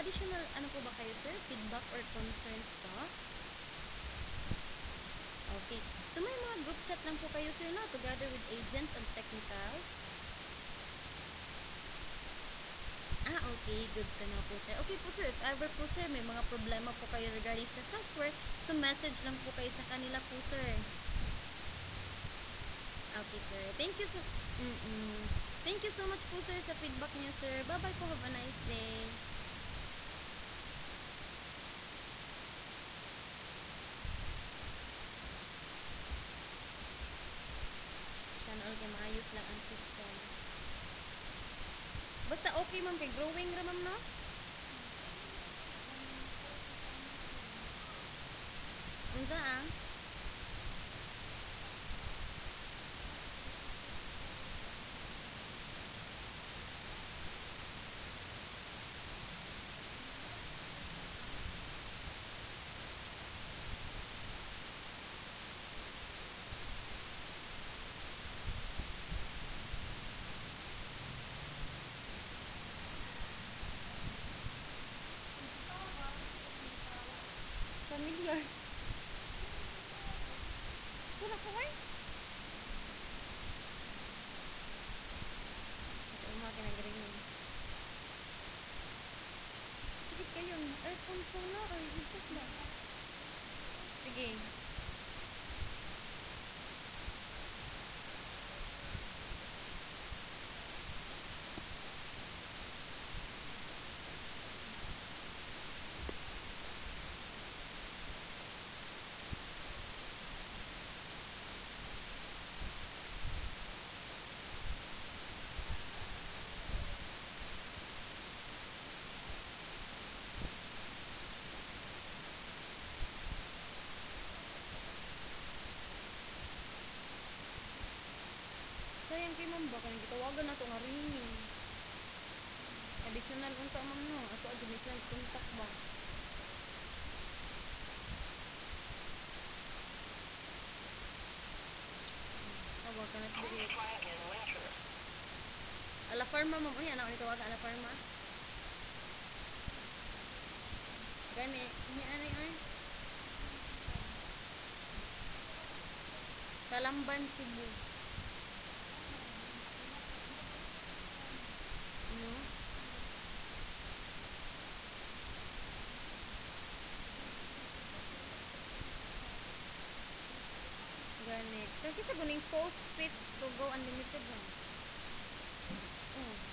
additional ano po ba kayo, sir? Feedback or concerns po? Okay. So, may mga group chat lang po kayo, sir, no? Together with agents and technicals. Okay. Good to know po, sir. Okay po, sir. If ever po, sir, may mga problema po kayo regarding sa software, so message lang po kayo sa kanila po, sir. Okay, sir. Thank you so Thank you so much po, sir, sa feedback niyo, sir. Bye-bye po. Have a nice day. Sana all kay maayos lang ang system. Basta okay, ma'am, kay growing ra, ma'am, no? Unsa ang? Familiar. Wala ko ay. Ito yung mga kinagaling mo. Sige kayo, earphone ko na or headset ba? Sige. Sayang kay ma'am ba kanang gitawagan nato nga ringing. Additional unta ma'am no. Ato additional contact ba? Tawag ka na dili. Ala Farma ma'am, uy anak ni tawagan Ala Farma. Gani, ni ani ay. Kalamban Cebu.